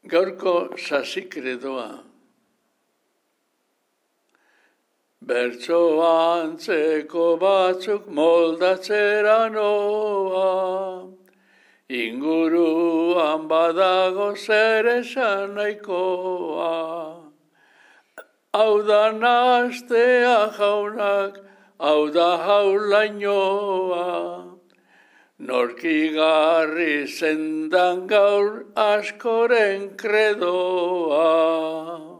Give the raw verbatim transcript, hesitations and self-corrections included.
Gaurko sasikredoa. Bertso antzeko batzuk moldatzera noa, inguruan badago zer esan nahikoa. Hau da nastea jaunak, hau da jaulainoa, norkigarri zendan gaur askoren kredoa.